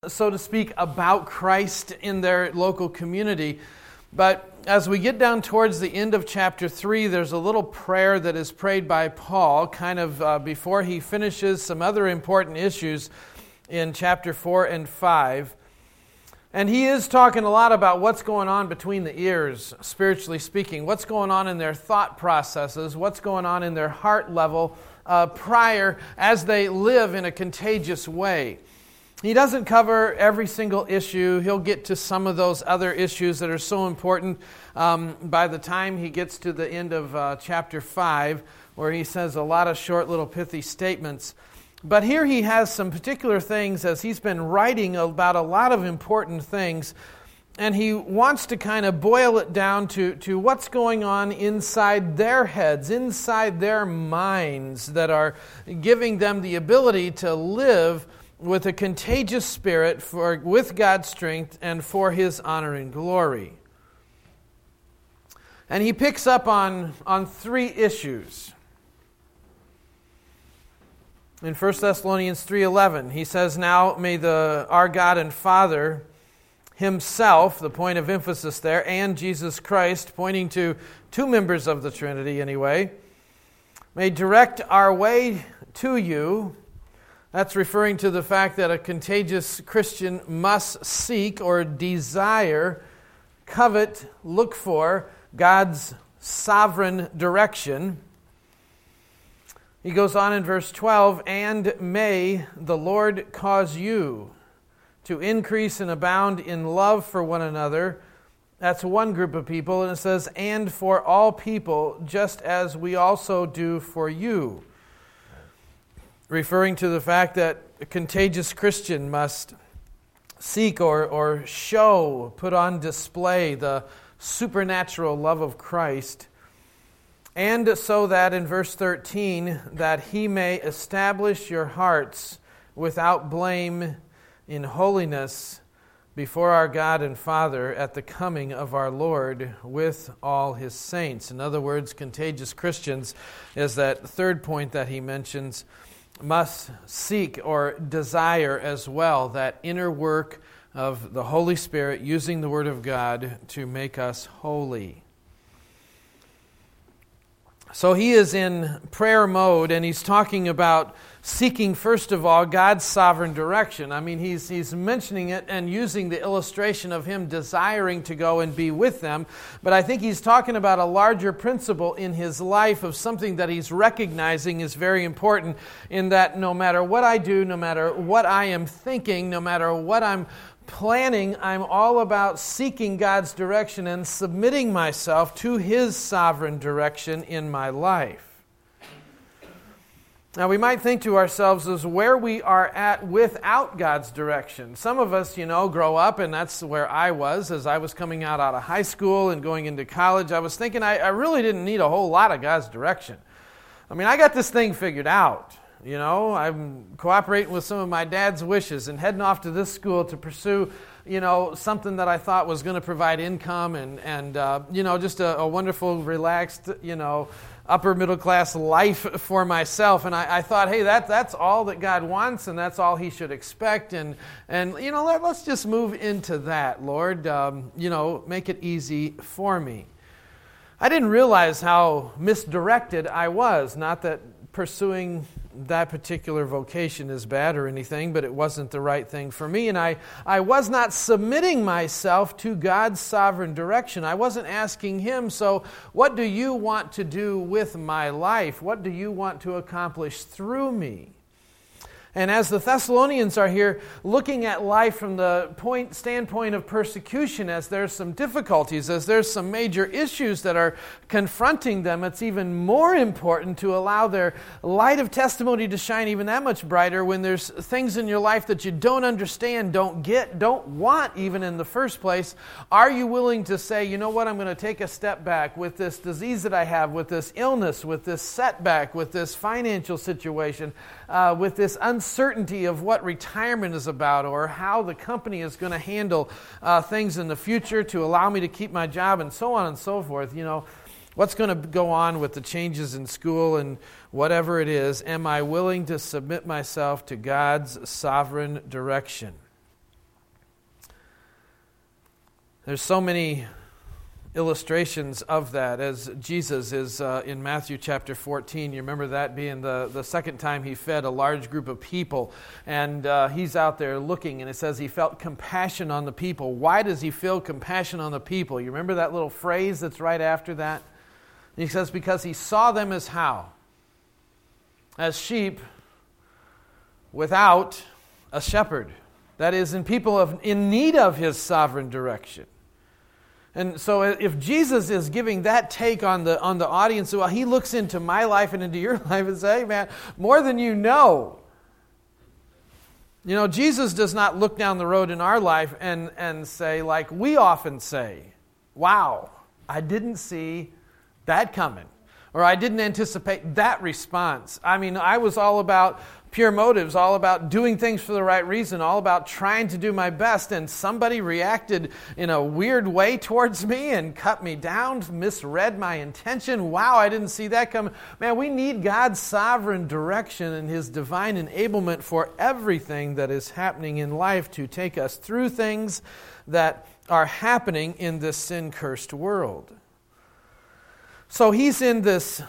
so to speak, about Christ in their local community. But as we get down towards the end of chapter 3, there's a little prayer that is prayed by Paul, kind of before he finishes some other important issues in chapter 4 and 5. And he is talking a lot about what's going on between the ears, spiritually speaking, what's going on in their thought processes, what's going on in their heart level prior as they live in a contagious way. He doesn't cover every single issue. He'll get to some of those other issues that are so important by the time he gets to the end of chapter 5, where he says a lot of short little pithy statements. But here he has some particular things as he's been writing about a lot of important things, and he wants to kind of boil it down to what's going on inside their heads, inside their minds, that are giving them the ability to live with a contagious spirit with God's strength and for His honor and glory. And he picks up on 3 issues. In 1 Thessalonians 3:11, he says, "Now may our God and Father Himself," the point of emphasis there, and Jesus Christ, pointing to 2 members of the Trinity anyway, "may direct our way to you." That's referring to the fact that a contagious Christian must seek or desire, covet, look for God's sovereign direction. He goes on in verse 12, "And may the Lord cause you to increase and abound in love for one another." That's one group of people. And it says, "and for all people, just as we also do for you." Referring to the fact that a contagious Christian must seek or show, put on display the supernatural love of Christ. And so that in verse 13, that He may establish your hearts without blame in holiness before our God and Father at the coming of our Lord with all His saints. In other words, contagious Christians is that third point that he mentions, must seek or desire as well that inner work of the Holy Spirit using the Word of God to make us holy. So he is in prayer mode, and he's talking about seeking, first of all, God's sovereign direction. I mean, he's mentioning it and using the illustration of him desiring to go and be with them. But I think he's talking about a larger principle in his life of something that he's recognizing is very important, in that no matter what I do, no matter what I am thinking, no matter what I'm planning, I'm all about seeking God's direction and submitting myself to His sovereign direction in my life. Now, we might think to ourselves as where we are at without God's direction. Some of us, grow up, and that's where I was as I was coming out of high school and going into college. I was thinking I really didn't need a whole lot of God's direction. I mean, I got this thing figured out. I'm cooperating with some of my dad's wishes and heading off to this school to pursue, something that I thought was going to provide income and just a wonderful, relaxed, upper middle class life for myself. And I thought, hey, that's all that God wants, and that's all He should expect. And let's just move into that, Lord. Make it easy for me. I didn't realize how misdirected I was. Not that pursuing that particular vocation is bad or anything, but it wasn't the right thing for me. And I was not submitting myself to God's sovereign direction. I wasn't asking Him, so what do you want to do with my life? What do you want to accomplish through me? And as the Thessalonians are here looking at life from the standpoint of persecution, as there's some difficulties, as there's some major issues that are confronting them, it's even more important to allow their light of testimony to shine even that much brighter when there's things in your life that you don't understand, don't get, don't want even in the first place. Are you willing to say, you know what, I'm going to take a step back with this disease that I have, with this illness, with this setback, with this financial situation, with this uncertainty of what retirement is about or how the company is going to handle things in the future to allow me to keep my job and so on and so forth. What's going to go on with the changes in school and whatever it is. Am I willing to submit myself to God's sovereign direction? There's so many illustrations of that as Jesus is in Matthew chapter 14. You remember that being the second time he fed a large group of people, and he's out there looking, and it says he felt compassion on the people. Why does he feel compassion on the people? You remember that little phrase that's right after that? He says because he saw them as how? As sheep without a shepherd. That is, in people in need of his sovereign direction. And so if Jesus is giving that take on the audience, well, he looks into my life and into your life and says, hey man, more than you know. You know, Jesus does not look down the road in our life and say, like we often say, wow, I didn't see that coming. Or I didn't anticipate that response. I mean, I was all about pure motives, all about doing things for the right reason, all about trying to do my best, and somebody reacted in a weird way towards me and cut me down, misread my intention. Wow, I didn't see that coming. Man, we need God's sovereign direction and His divine enablement for everything that is happening in life to take us through things that are happening in this sin-cursed world. So he's in this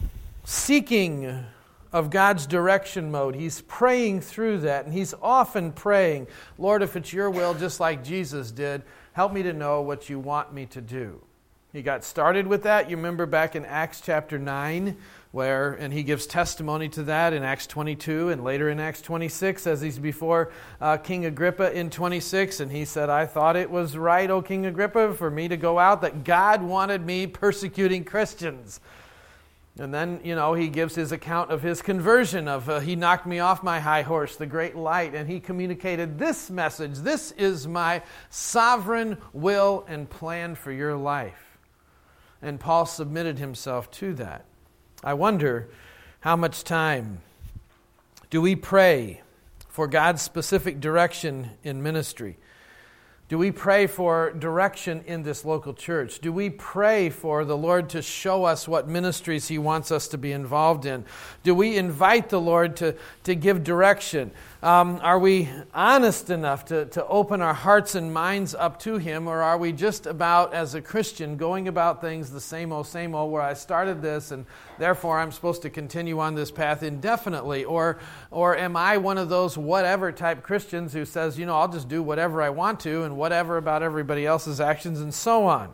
seeking of God's direction mode. He's praying through that, and he's often praying, Lord, if it's your will, just like Jesus did, help me to know what you want me to do. He got started with that. You remember back in Acts chapter 9, and he gives testimony to that in Acts 22 and later in Acts 26 as he's before King Agrippa in 26. And he said, I thought it was right, O King Agrippa, for me to go out, that God wanted me persecuting Christians. And then, he gives his account of his conversion, he knocked me off my high horse, the great light, and he communicated this message. This is my sovereign will and plan for your life. And Paul submitted himself to that. I wonder how much time do we pray for God's specific direction in ministry? Do we pray for direction in this local church? Do we pray for the Lord to show us what ministries He wants us to be involved in? Do we invite the Lord to give direction? Are we honest enough to open our hearts and minds up to Him? Or are we just about, as a Christian, going about things the same old, where I started this and therefore I'm supposed to continue on this path indefinitely? Or am I one of those whatever type Christians who says, I'll just do whatever I want to and whatever about everybody else's actions and so on?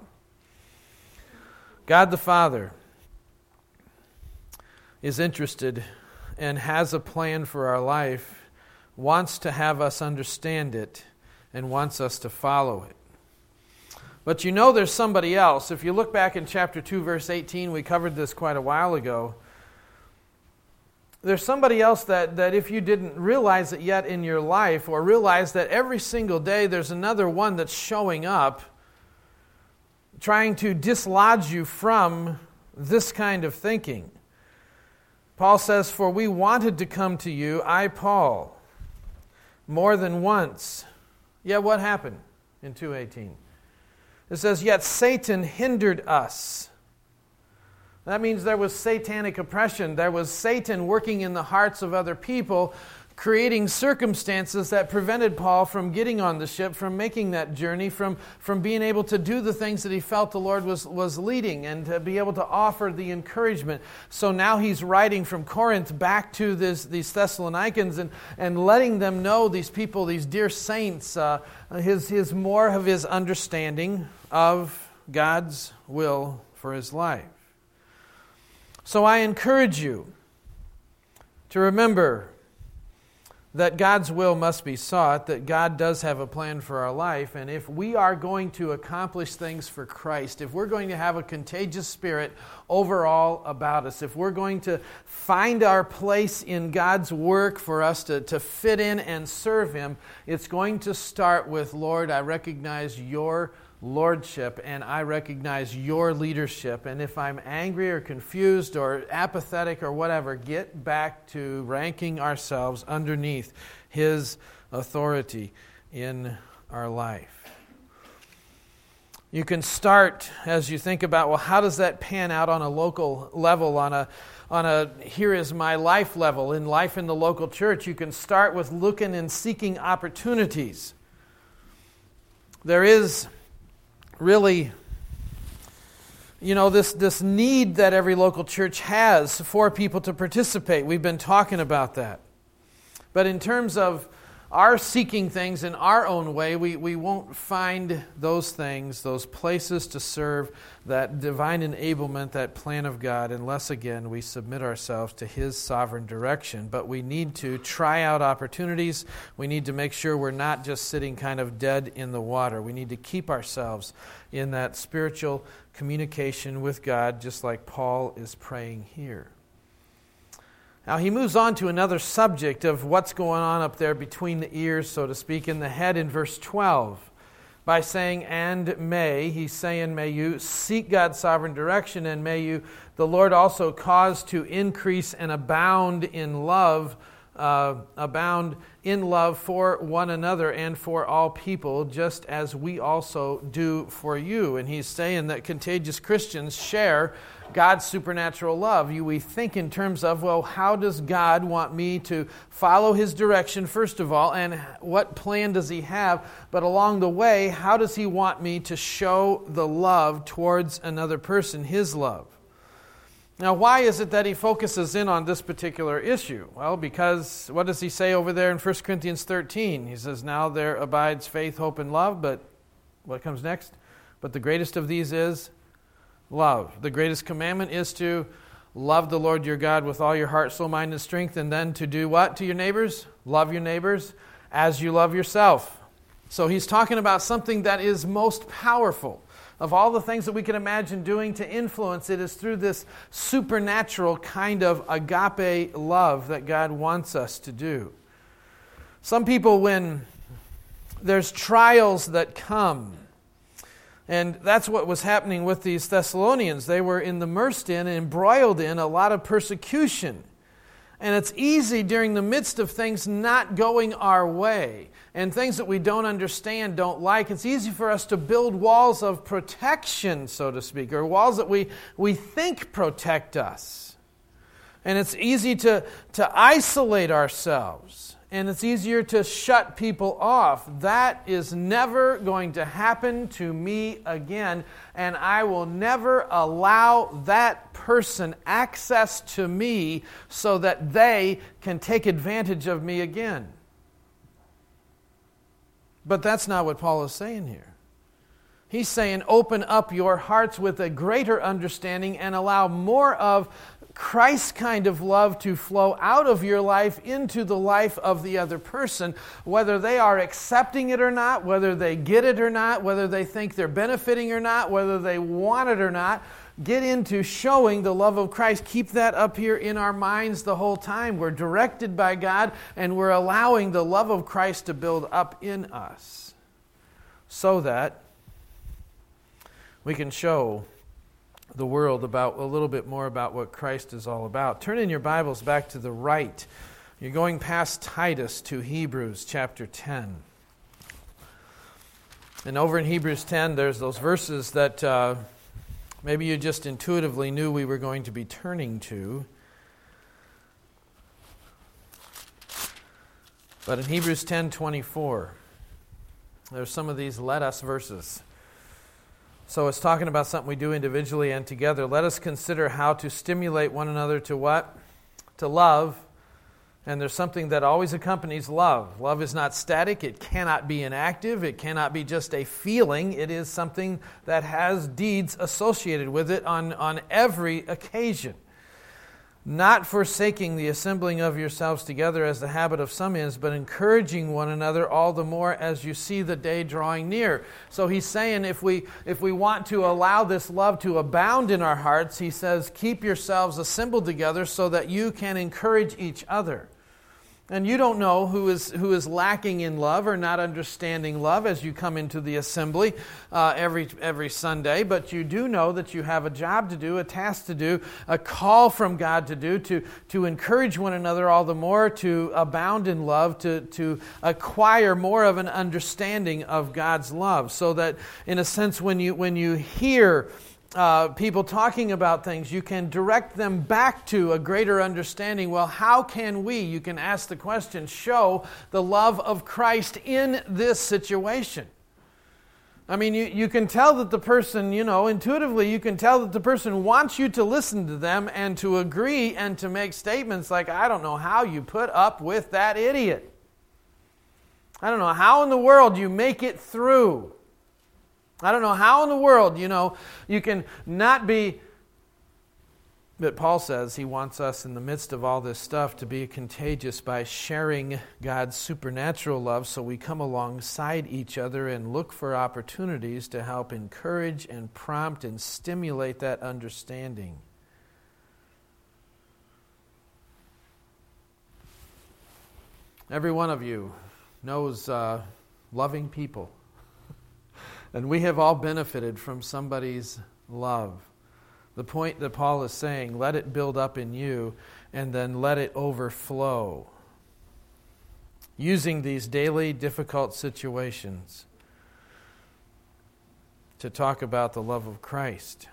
God the Father is interested and has a plan for our life, wants to have us understand it, and wants us to follow it. But there's somebody else. If you look back in chapter 2, verse 18, we covered this quite a while ago. There's somebody else that if you didn't realize it yet in your life, or realize that every single day there's another one that's showing up, trying to dislodge you from this kind of thinking. Paul says, for we wanted to come to you, I, Paul, more than once. Yet what happened in 2:18? It says, yet Satan hindered us. That means there was satanic oppression. There was Satan working in the hearts of other people, creating circumstances that prevented Paul from getting on the ship, from making that journey, from being able to do the things that he felt the Lord was leading, and to be able to offer the encouragement. So now he's writing from Corinth back to these Thessalonians and letting them know, these people, these dear saints, his more of his understanding of God's will for his life. So I encourage you to remember that God's will must be sought, that God does have a plan for our life, and if we are going to accomplish things for Christ, if we're going to have a contagious spirit overall about us, if we're going to find our place in God's work for us to fit in and serve Him, it's going to start with, Lord, I recognize your lordship, and I recognize your leadership. And if I'm angry or confused or apathetic or whatever, get back to ranking ourselves underneath His authority in our life. You can start as you think about, well, how does that pan out on a local level, on a here is my life level, in life in the local church? You can start with looking and seeking opportunities. There is really, this need that every local church has for people to participate. We've been talking about that. But in terms of our seeking things in our own way, we won't find those things, those places to serve, that divine enablement, that plan of God, unless, again, we submit ourselves to His sovereign direction. But we need to try out opportunities. We need to make sure we're not just sitting kind of dead in the water. We need to keep ourselves in that spiritual communication with God, just like Paul is praying here. Now he moves on to another subject of what's going on up there between the ears, so to speak, in the head in verse 12. By saying, and may, he's saying, may you seek God's sovereign direction, and may you, the Lord, also cause to increase and abound in love for one another and for all people, just as we also do for you. And he's saying that contagious Christians share God's supernatural love. We think in terms of, well, how does God want me to follow His direction, first of all, and what plan does He have? But along the way, how does He want me to show the love towards another person, His love? Now, why is it that he focuses in on this particular issue? Well, because what does he say over there in 1 Corinthians 13? He says, now there abides faith, hope, and love, but what comes next? But the greatest of these is love. The greatest commandment is to love the Lord your God with all your heart, soul, mind, and strength, and then to do what to your neighbors? Love your neighbors as you love yourself. So he's talking about something that is most powerful. Of all the things that we can imagine doing to influence, it is through this supernatural kind of agape love that God wants us to do. Some people, when there's trials that come, and that's what was happening with these Thessalonians. They were immersed in and embroiled in a lot of persecution. And it's easy during the midst of things not going our way and things that we don't understand, don't like. It's easy for us to build walls of protection, so to speak, or walls that we think protect us. And it's easy to isolate ourselves. And it's easier to shut people off. That is never going to happen to me again. And I will never allow that person access to me so that they can take advantage of me again. But that's not what Paul is saying here. He's saying open up your hearts with a greater understanding and allow more of Christ's kind of love to flow out of your life into the life of the other person, whether they are accepting it or not, whether they get it or not, whether they think they're benefiting or not, whether they want it or not. Get into showing the love of Christ. Keep that up here in our minds the whole time. We're directed by God, and we're allowing the love of Christ to build up in us so that we can show the world about a little bit more about what Christ is all about. Turn in your Bibles back to the right. You're going past Titus to Hebrews chapter 10. And over in Hebrews 10, there's those verses that maybe you just intuitively knew we were going to be turning to. But in Hebrews 10:24, there's some of these let us verses. So it's talking about something we do individually and together. Let us consider how to stimulate one another to what? To love. And there's something that always accompanies love. Love is not static. It cannot be inactive. It cannot be just a feeling. It is something that has deeds associated with it on every occasion. Not forsaking the assembling of yourselves together as the habit of some is, but encouraging one another all the more as you see the day drawing near. So he's saying if we want to allow this love to abound in our hearts, he says, keep yourselves assembled together so that you can encourage each other. And you don't know who is lacking in love or not understanding love as you come into the assembly every Sunday, but you do know that you have a job to do, a task to do, a call from God to do, to encourage one another all the more, to abound in love, to acquire more of an understanding of God's love. So that, in a sense, when you hear people talking about things, you can direct them back to a greater understanding. Well, how can we, you can ask the question, show the love of Christ in this situation? I mean, you can tell that the person, intuitively you can tell that the person wants you to listen to them and to agree and to make statements like, I don't know how you put up with that idiot. I don't know how in the world you make it through. I don't know how in the world, you can not be... But Paul says he wants us in the midst of all this stuff to be contagious by sharing God's supernatural love, so we come alongside each other and look for opportunities to help encourage and prompt and stimulate that understanding. Every one of you knows loving people. And we have all benefited from somebody's love. The point that Paul is saying, let it build up in you and then let it overflow. Using these daily difficult situations to talk about the love of Christ.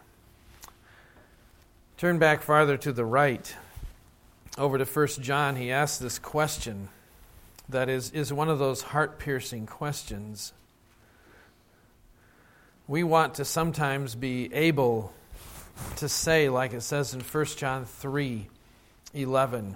Turn back farther to the right, over to 1 John. He asks this question that is one of those heart-piercing questions. We want to sometimes be able to say, like it says in 1 John 3:11,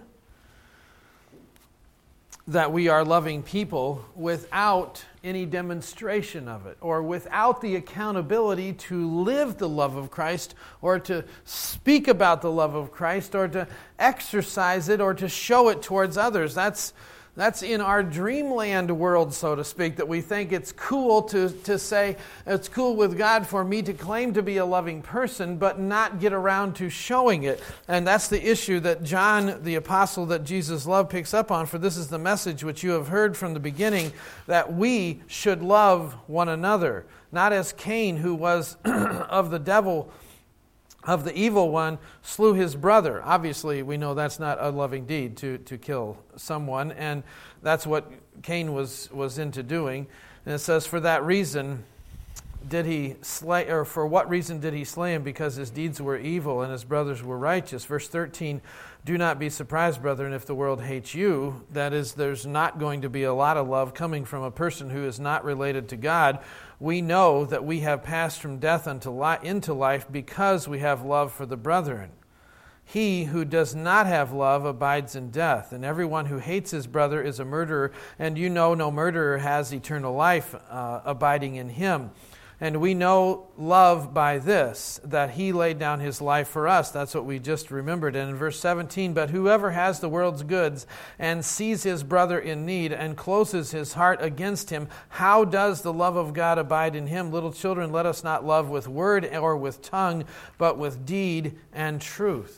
that we are loving people without any demonstration of it, or without the accountability to live the love of Christ, or to speak about the love of Christ, or to exercise it, or to show it towards others. That's in our dreamland world, so to speak, that we think it's cool to say, it's cool with God for me to claim to be a loving person, but not get around to showing it. And that's the issue that John, the apostle that Jesus loved, picks up on. For this is the message which you have heard from the beginning, that we should love one another. Not as Cain, who was of the devil, of the evil one, slew his brother. Obviously, we know that's not a loving deed to kill someone, and that's what Cain was into doing. And it says, for that reason did he slay, or for what reason did he slay him? Because his deeds were evil and his brothers were righteous. Verse 13, do not be surprised, brethren, if the world hates you. That is, there's not going to be a lot of love coming from a person who is not related to God. We know that we have passed from death into life because we have love for the brethren. He who does not have love abides in death, and everyone who hates his brother is a murderer, and you know no murderer has eternal life abiding in him. And we know love by this, that he laid down his life for us. That's what we just remembered. And in verse 17, but whoever has the world's goods and sees his brother in need and closes his heart against him, how does the love of God abide in him? Little children, let us not love with word or with tongue, but with deed and truth.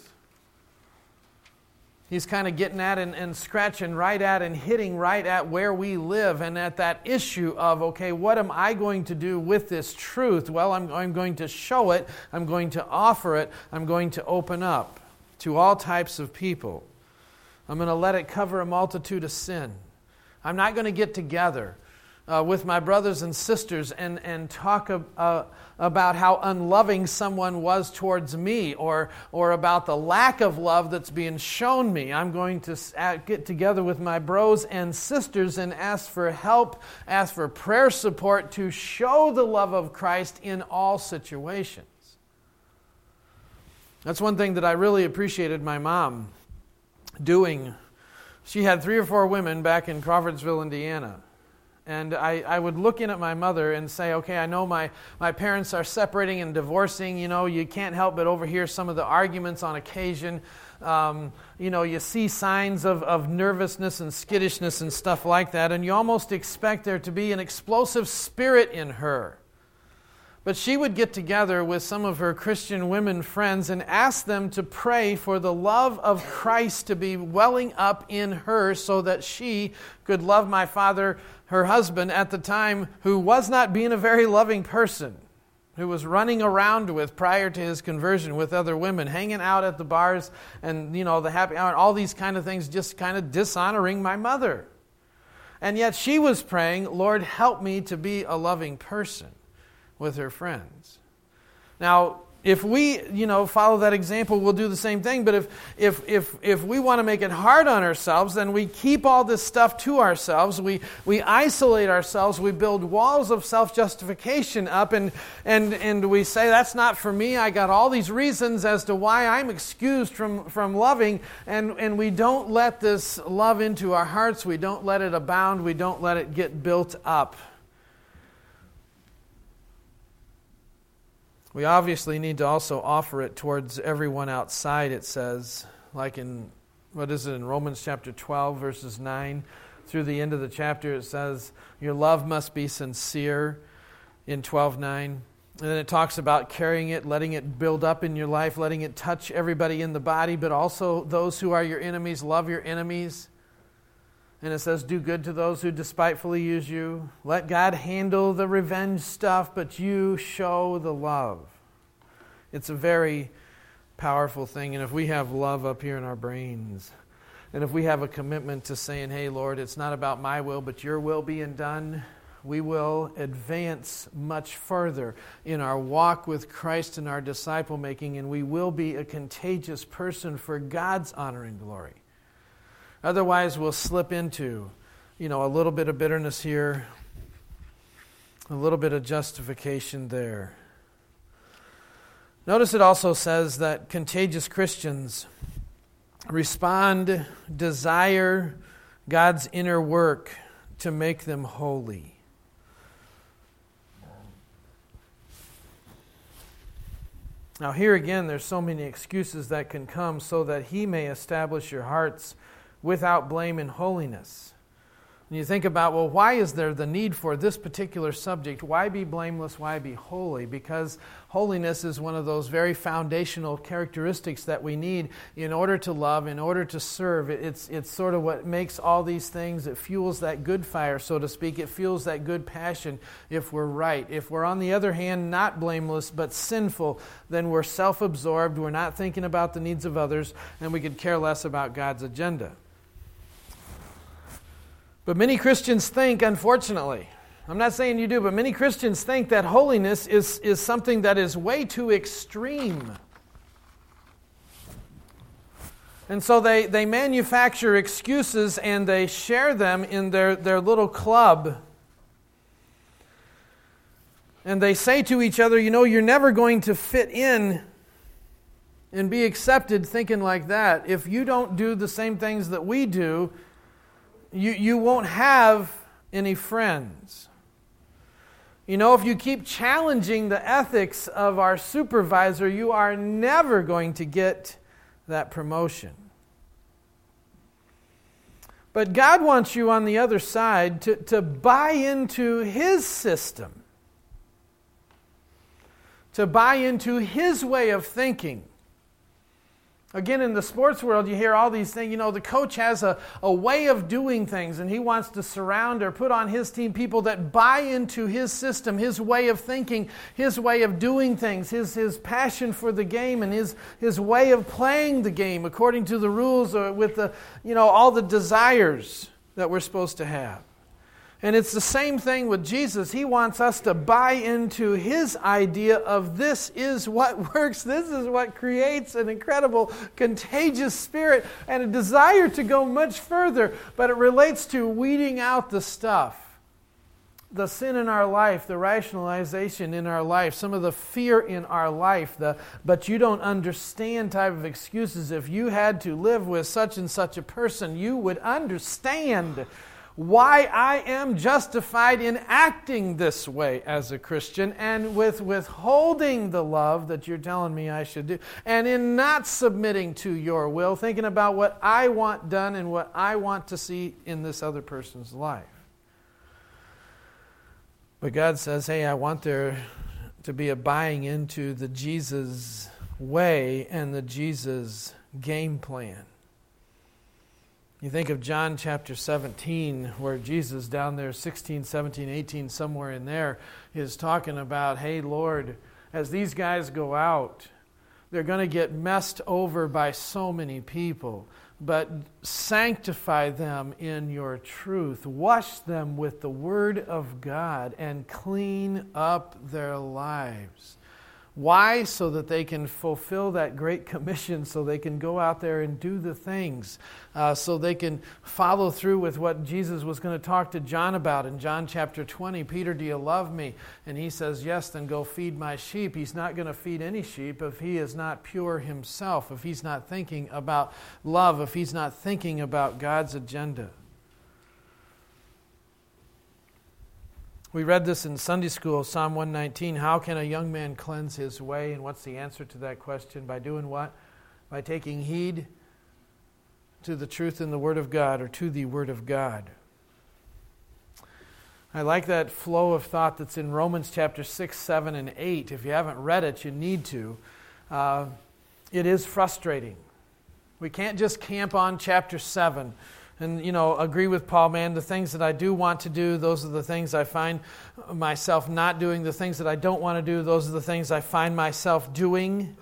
He's kind of getting at and scratching right at and hitting right at where we live and at that issue of, okay, what am I going to do with this truth? Well, I'm going to show it. I'm going to offer it. I'm going to open up to all types of people. I'm going to let it cover a multitude of sin. I'm not going to get together with my brothers and sisters and talk about how unloving someone was towards me or about the lack of love that's being shown me. I'm going to get together with my bros and sisters and ask for help, ask for prayer support to show the love of Christ in all situations. That's one thing that I really appreciated my mom doing. She had 3 or 4 women back in Crawfordsville, Indiana. And I would look in at my mother and say, okay, I know my parents are separating and divorcing. You can't help but overhear some of the arguments on occasion. You see signs of nervousness and skittishness and stuff like that. And you almost expect there to be an explosive spirit in her. But she would get together with some of her Christian women friends and ask them to pray for the love of Christ to be welling up in her so that she could love my father, her husband at the time, who was not being a very loving person, who was running around with, prior to his conversion, with other women, hanging out at the bars and, the happy hour, and all these kind of things, just kind of dishonoring my mother. And yet she was praying, Lord, help me to be a loving person, with her friends. Now, if we, follow that example, we'll do the same thing. But if we want to make it hard on ourselves, then we keep all this stuff to ourselves. We isolate ourselves. We build walls of self-justification up, and we say, that's not for me. I got all these reasons as to why I'm excused from loving, and we don't let this love into our hearts. We don't let it abound. We don't let it get built up. We obviously need to also offer it towards everyone outside, it says, like in Romans chapter 12, verses 9 through the end of the chapter, it says, your love must be sincere in 12:9. And then it talks about carrying it, letting it build up in your life, letting it touch everybody in the body, but also those who are your enemies, love your enemies. And it says, do good to those who despitefully use you. Let God handle the revenge stuff, but you show the love. It's a very powerful thing. And if we have love up here in our brains, and if we have a commitment to saying, hey, Lord, it's not about my will, but your will being done, we will advance much further in our walk with Christ and our disciple making, and we will be a contagious person for God's honor and glory. Otherwise, we'll slip into, a little bit of bitterness here, a little bit of justification there. Notice it also says that contagious Christians desire God's inner work to make them holy. Now here again, there's so many excuses that can come so that He may establish your hearts without blame and holiness. And you think about, well, why is there the need for this particular subject? Why be blameless? Why be holy? Because holiness is one of those very foundational characteristics that we need in order to love, in order to serve. It's sort of what makes all these things. It fuels that good fire, so to speak. It fuels that good passion if we're right. If we're, on the other hand, not blameless but sinful, then we're self-absorbed, we're not thinking about the needs of others, and we could care less about God's agenda. But many Christians think, unfortunately, I'm not saying you do, but many Christians think that holiness is something that is way too extreme. And so they manufacture excuses and they share them in their little club. And they say to each other, you're never going to fit in and be accepted thinking like that. If you don't do the same things that we do, you won't have any friends. If you keep challenging the ethics of our supervisor, you are never going to get that promotion. But God wants you on the other side to buy into His system, to buy into His way of thinking. Again, in the sports world, you hear all these things. The coach has a way of doing things, and he wants to surround or put on his team people that buy into his system, his way of thinking, his way of doing things, his passion for the game, and his way of playing the game according to the rules or with the all the desires that we're supposed to have. And it's the same thing with Jesus. He wants us to buy into His idea of this is what works, this is what creates an incredible, contagious spirit and a desire to go much further. But it relates to weeding out the stuff, the sin in our life, the rationalization in our life, some of the fear in our life, but you don't understand type of excuses. If you had to live with such and such a person, you would understand why I am justified in acting this way as a Christian and with withholding the love that you're telling me I should do, and in not submitting to your will, thinking about what I want done and what I want to see in this other person's life. But God says, hey, I want there to be a buying into the Jesus way and the Jesus game plan. You think of John chapter 17, where Jesus down there, 16, 17, 18, somewhere in there, is talking about, hey, Lord, as these guys go out, they're going to get messed over by so many people, but sanctify them in your truth. Wash them with the Word of God and clean up their lives. Why? So that they can fulfill that great commission, so they can go out there and do the things, so they can follow through with what Jesus was going to talk to John about in John chapter 20. Peter, do you love me? And he says, yes, then go feed my sheep. He's not going to feed any sheep if he is not pure himself, if he's not thinking about love, if he's not thinking about God's agenda. We read this in Sunday school, Psalm 119. How can a young man cleanse his way? And what's the answer to that question? By doing what? By taking heed to the truth in the Word of God, or to the Word of God. I like that flow of thought that's in Romans chapter 6, 7, and 8. If you haven't read it, you need to. It is frustrating. We can't just camp on chapter 7 and, agree with Paul, man, the things that I do want to do, those are the things I find myself not doing. The things that I don't want to do, those are the things I find myself doing.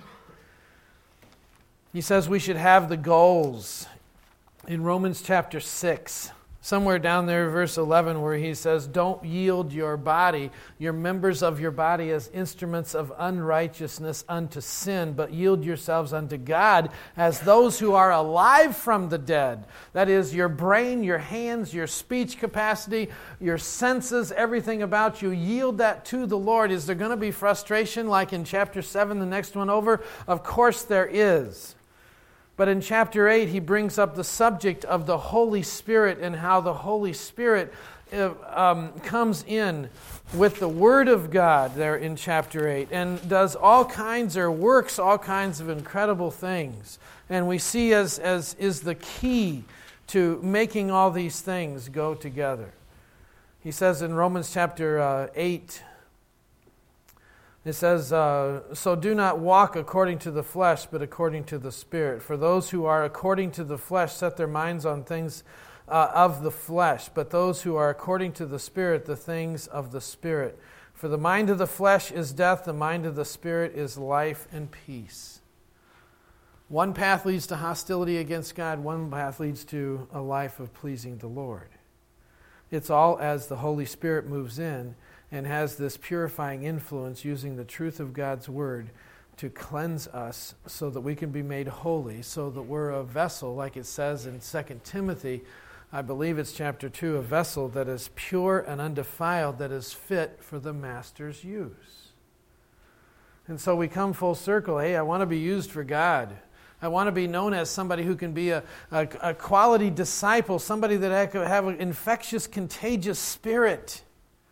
He says we should have the goals in Romans chapter 6. Somewhere down there, verse 11, where he says, don't yield your body, your members of your body as instruments of unrighteousness unto sin, but yield yourselves unto God as those who are alive from the dead. That is, your brain, your hands, your speech capacity, your senses, everything about you, yield that to the Lord. Is there going to be frustration like in chapter 7, the next one over? Of course there is. But in chapter 8, he brings up the subject of the Holy Spirit and how the Holy Spirit comes in with the Word of God there in chapter 8 and does all kinds, or works all kinds of incredible things. And we see as is the key to making all these things go together. He says in Romans chapter 8, it says, so do not walk according to the flesh, but according to the Spirit. For those who are according to the flesh set their minds on things of the flesh, but those who are according to the Spirit, the things of the Spirit. For the mind of the flesh is death, the mind of the Spirit is life and peace. One path leads to hostility against God, one path leads to a life of pleasing the Lord. It's all as the Holy Spirit moves in and has this purifying influence, using the truth of God's Word to cleanse us so that we can be made holy, so that we're a vessel, like it says in 2 Timothy, I believe it's chapter 2, a vessel that is pure and undefiled, that is fit for the Master's use. And so we come full circle. Hey, I want to be used for God. I want to be known as somebody who can be a quality disciple, somebody that can have an infectious, contagious spirit.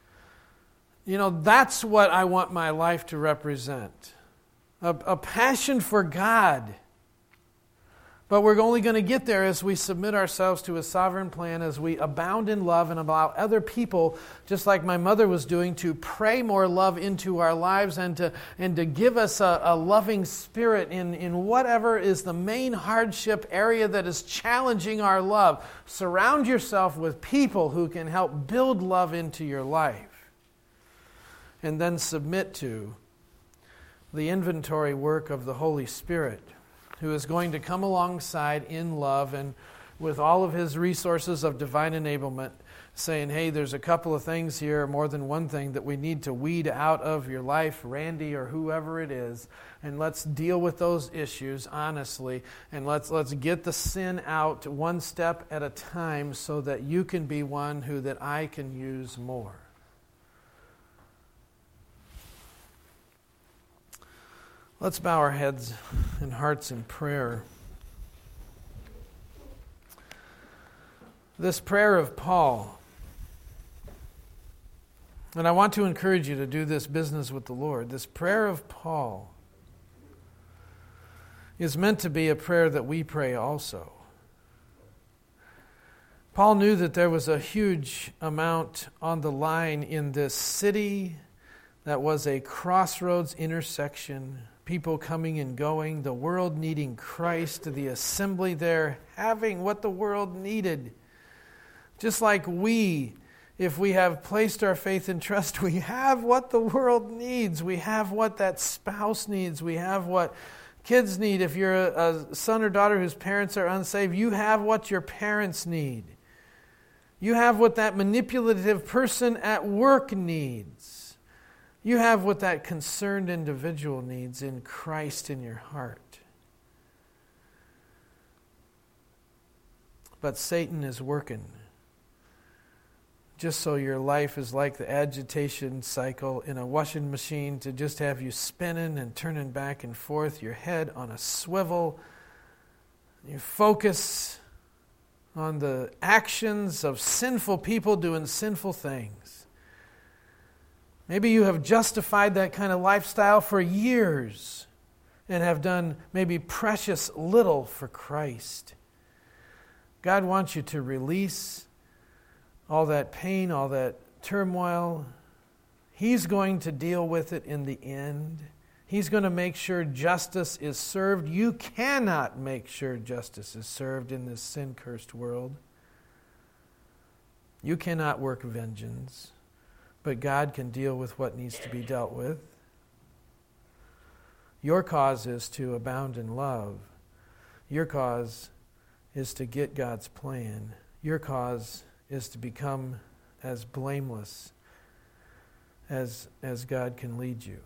That's what I want my life to represent. A passion for God. But we're only going to get there as we submit ourselves to His sovereign plan, as we abound in love and allow other people, just like my mother was doing, to pray more love into our lives and to give us a loving spirit in whatever is the main hardship area that is challenging our love. Surround yourself with people who can help build love into your life. And then submit to the inventory work of the Holy Spirit, who is going to come alongside in love and with all of His resources of divine enablement, saying, hey, there's a couple of things here, more than one thing, that we need to weed out of your life, Randy or whoever it is, and let's deal with those issues honestly, and let's get the sin out one step at a time so that you can be one that I can use more. Let's bow our heads and hearts in prayer. This prayer of Paul, and I want to encourage you to do this business with the Lord. This prayer of Paul is meant to be a prayer that we pray also. Paul knew that there was a huge amount on the line in this city that was a crossroads intersection. People coming and going, the world needing Christ, the assembly there having what the world needed. Just like we, if we have placed our faith and trust, we have what the world needs. We have what that spouse needs. We have what kids need. If you're a son or daughter whose parents are unsaved, you have what your parents need. You have what that manipulative person at work needs. You have what that concerned individual needs in Christ in your heart. But Satan is working. Just so your life is like the agitation cycle in a washing machine, to just have you spinning and turning back and forth, your head on a swivel. You focus on the actions of sinful people doing sinful things. Maybe you have justified that kind of lifestyle for years and have done maybe precious little for Christ. God wants you to release all that pain, all that turmoil. He's going to deal with it in the end. He's going to make sure justice is served. You cannot make sure justice is served in this sin-cursed world. You cannot work vengeance, but God can deal with what needs to be dealt with. Your cause is to abound in love. Your cause is to get God's plan. Your cause is to become as blameless as God can lead you,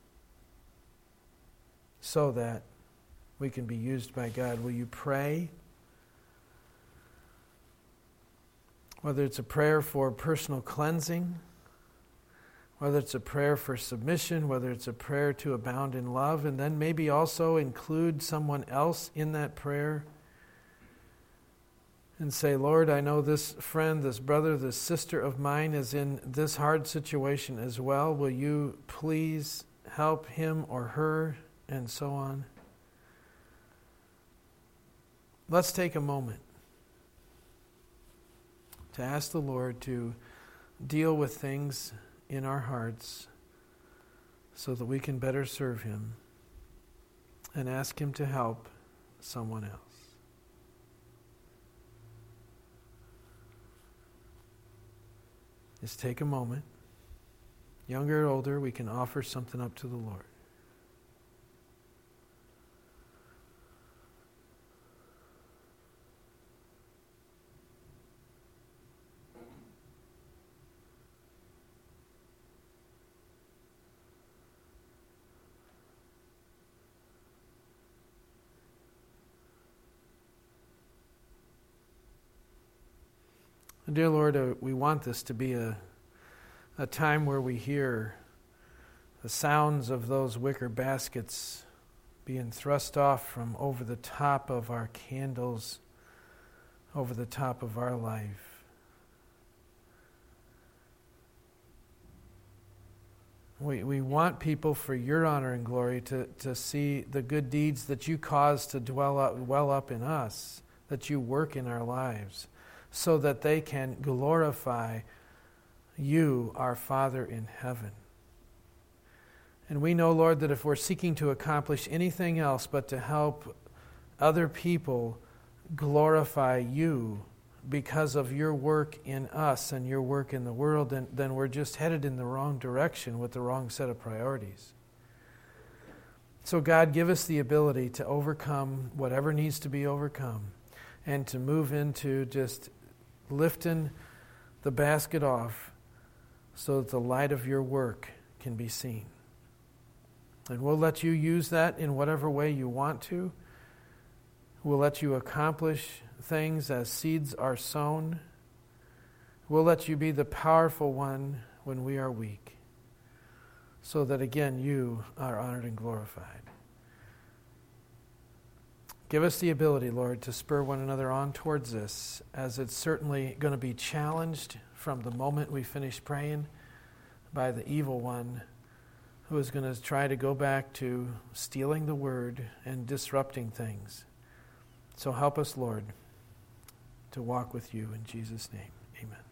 so that we can be used by God. Will you pray? Whether it's a prayer for personal cleansing, whether it's a prayer for submission, whether it's a prayer to abound in love, and then maybe also include someone else in that prayer and say, Lord, I know this friend, this brother, this sister of mine is in this hard situation as well. Will you please help him or her, and so on. Let's take a moment to ask the Lord to deal with things in our hearts so that we can better serve Him, and ask Him to help someone else. Just take a moment. Younger or older, we can offer something up to the Lord. Dear Lord, we want this to be a time where we hear the sounds of those wicker baskets being thrust off from over the top of our candles, over the top of our life. We want people, for your honor and glory, to see the good deeds that you cause to well up in us, that you work in our lives, so that they can glorify you, our Father in heaven. And we know, Lord, that if we're seeking to accomplish anything else but to help other people glorify you because of your work in us and your work in the world, then we're just headed in the wrong direction with the wrong set of priorities. So God, give us the ability to overcome whatever needs to be overcome, and to move into just lifting the basket off so that the light of your work can be seen. And we'll let you use that in whatever way you want to. We'll let you accomplish things as seeds are sown. We'll let you be the powerful one when we are weak, so that again you are honored and glorified. Give us the ability, Lord, to spur one another on towards this, as it's certainly going to be challenged from the moment we finish praying by the evil one, who is going to try to go back to stealing the word and disrupting things. So help us, Lord, to walk with you in Jesus' name. Amen.